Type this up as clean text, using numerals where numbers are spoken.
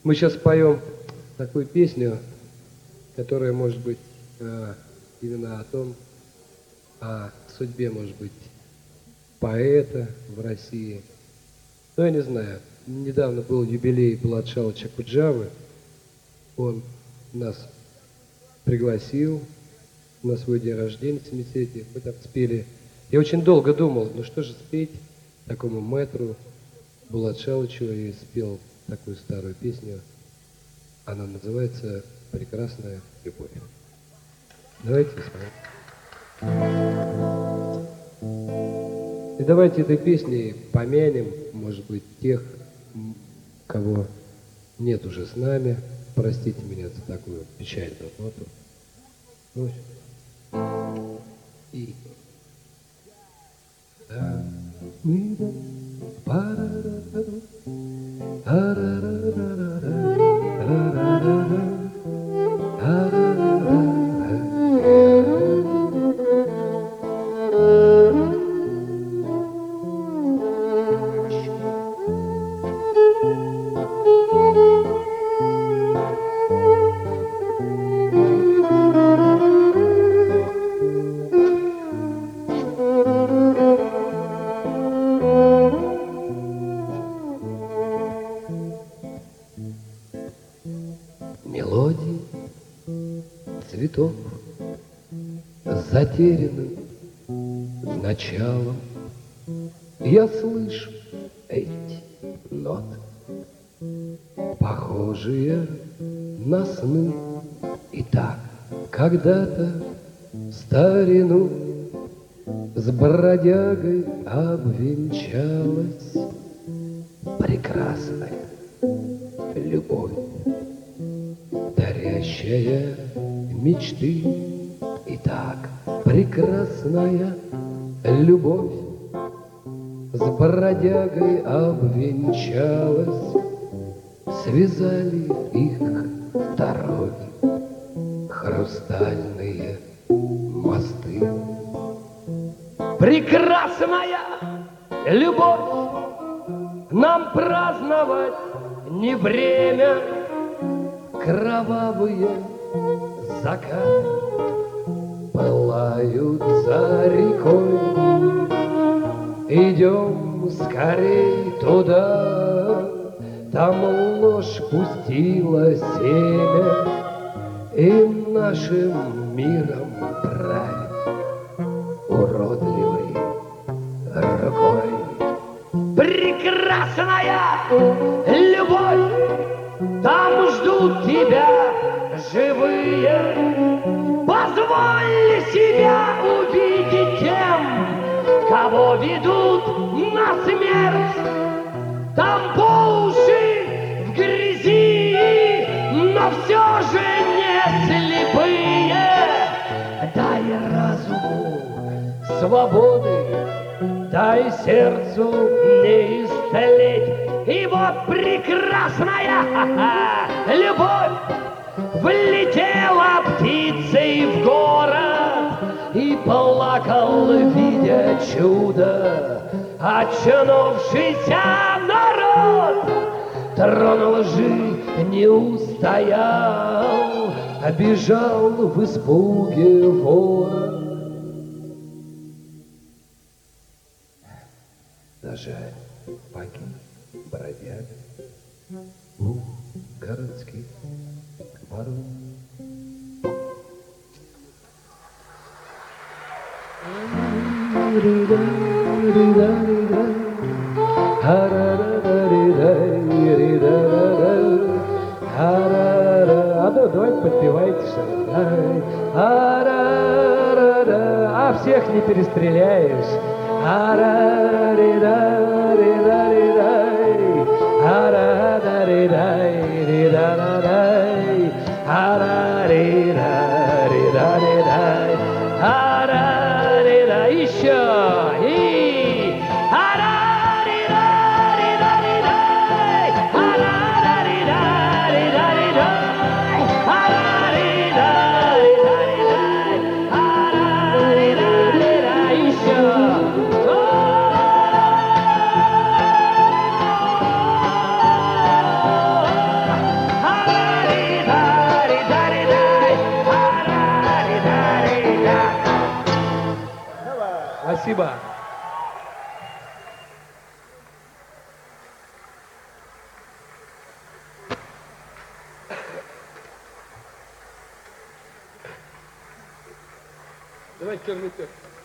Мы сейчас поем такую песню, которая может быть именно о судьбе, может быть, поэта в России. Ну, я не знаю. Недавно был юбилей Буладшаха Чакуджавы. Он нас пригласил на свой день рождения, 70-летие. Мы там спели. Я очень долго думал, ну что же спеть такому мэтру Буладшаху, и спел такую старую песню. Она называется «Прекрасная любовь». Давайте смотрим. И давайте этой песней помянем, может быть, тех, кого нет уже с нами. Простите меня за такую печальную ноту. Ну, и... Мелодии цветов затерянным началом я слышу эти ноты, похожие на сны. И так когда-то в старину с бродягой обвенчалась прекрасная любовь, дарящая мечты. И так прекрасная любовь с бродягой обвенчалась, связали их в дороге хрустальные мосты. Прекрасная любовь, нам праздновать не время. Кровавые закаты пылают за рекой. Идем скорей туда, там ложь пустила семя и нашим миром правит уродливой рукой. Прекрасная любовь, там ждут тебя живые. Позволь себя увидеть тем, кого ведут на смерть. Там по уши в грязи, но все же не слепые. Дай разуму свободы, дай сердцу не истлеть. И вот прекрасная любовь влетела птицей в город и плакал, видя чудо, очнувшийся народ. Трон лжи не устоял, бежал в испуге вора. Да жаль, погиб бродяга у городских ворот. Давайте подпевайте что-то. А всех не перестреляешь. Еще и Спасибо. Давайте черный пес.